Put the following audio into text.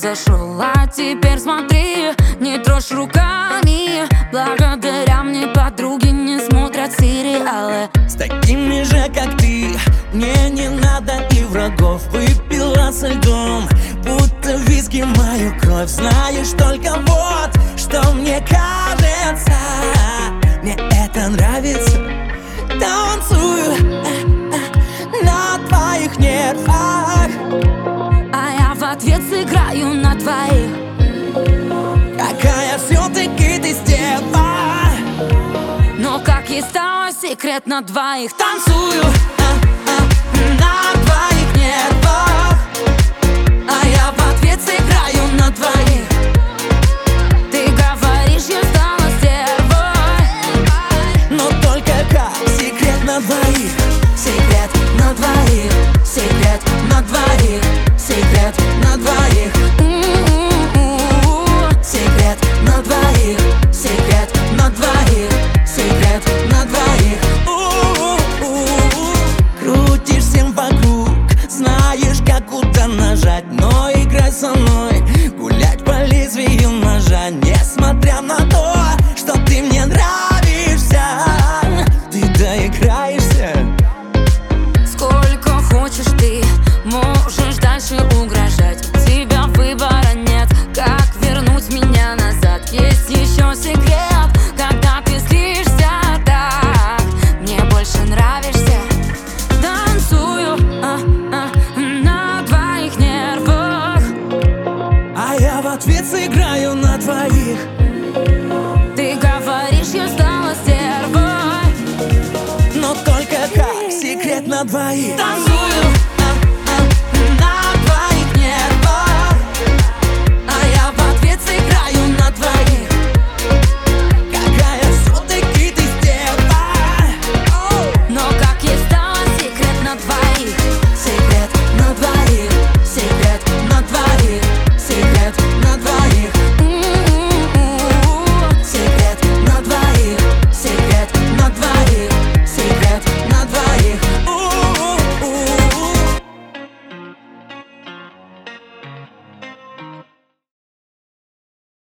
произошел. А теперь смотри, не трожь руками. Благодаря мне подруги не смотрят сериалы. С такими же, как ты, мне не надо и врагов. Выпила со льдом, будто виски мою кровь. Знаешь, только вот, что мне кажется, мне это нравится. Танцую на твоих нервах, а я в ответ сыграю на твоих. какая все-таки ты стерва. Но как и стало секрет на двоих. Танцую на твоих нервах, а я в ответ сыграю на твоих. Ты говоришь, я стала стервой, но только как секрет на двоих. секрет на двоих, секрет на двоих, секрет на двоих. Секрет на двоих, секрет на двоих, секрет на двоих. Крутишь всем вокруг, знаешь, как куда нажать. Но играй со мной, гулять по лезвию ножа. Несмотря на то, что ты мне нравишься, ты доиграешься. Сколько хочешь ты, можешь дальше угрожать. У тебя выбора нет, как вернуть меня назад. Есть еще секрет, когда ты злишься так. Мне больше нравишься. Танцую на твоих нервах, А я в ответ сыграю на твоих. ты говоришь, я стала стервой, Но только как секрет на двоих.